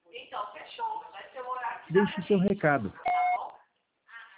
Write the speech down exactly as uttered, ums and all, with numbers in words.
Então, fechou. Vai ser o horário que Deixe seu recado.